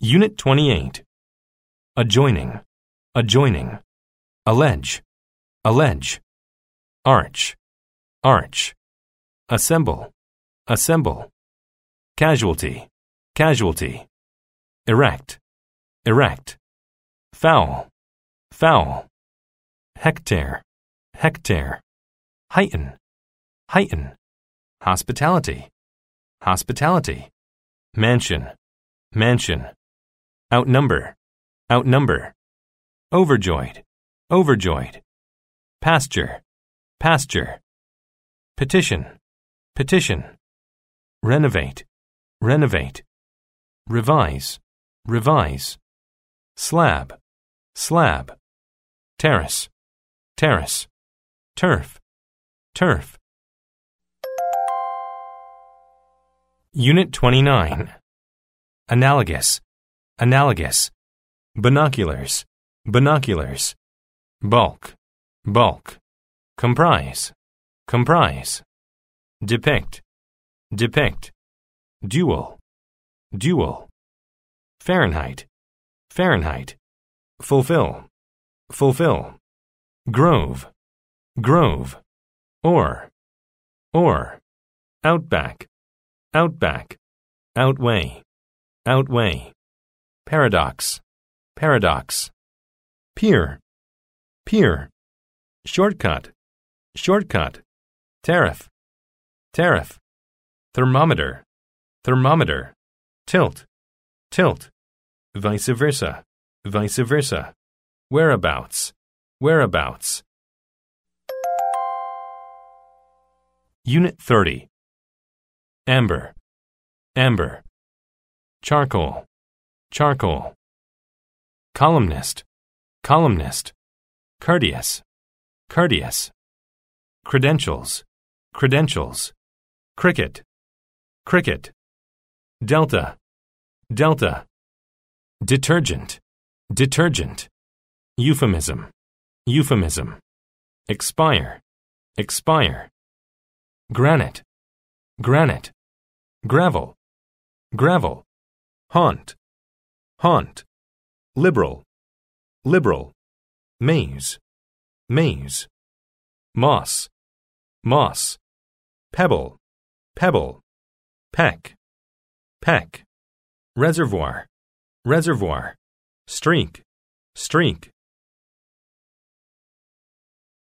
Unit 28. Adjoining, adjoining. Allege, allege. Arch, arch. Assemble, assemble. Casualty, casualty. Erect, erect. Foul, foul. Hectare, hectare. Heighten, heighten. Hospitality, hospitality. Mansion, mansion. Outnumber, outnumber. Overjoyed, overjoyed. Pasture, pasture. Petition, petition. Renovate, renovate. Revise, revise. Slab, slab. Terrace, terrace. Turf, turf. Unit 29. Analogous, analogous. Binoculars, binoculars. Bulk, bulk. Comprise, comprise. Depict, depict. Dual, dual. Fahrenheit, Fahrenheit. Fulfill, fulfill. Grove, grove. Or, or. Outback, outback. Outweigh, outweigh. Paradox, paradox. Pier, pier. Shortcut, shortcut. Tariff, tariff. Thermometer, thermometer. Tilt, tilt. Vice versa, vice versa. Whereabouts, whereabouts. Unit 30. Amber, amber. Charcoal, charcoal. Columnist, columnist. Courteous, courteous. Credentials, credentials. Cricket, cricket. Delta, delta. Detergent, detergent. Euphemism, euphemism. Expire, expire. Granite, granite. Gravel, gravel. Haunt, haunt. Liberal, liberal. Maze, maze. Moss, moss. Pebble, pebble. Peck, peck. Reservoir, reservoir. Streak, streak.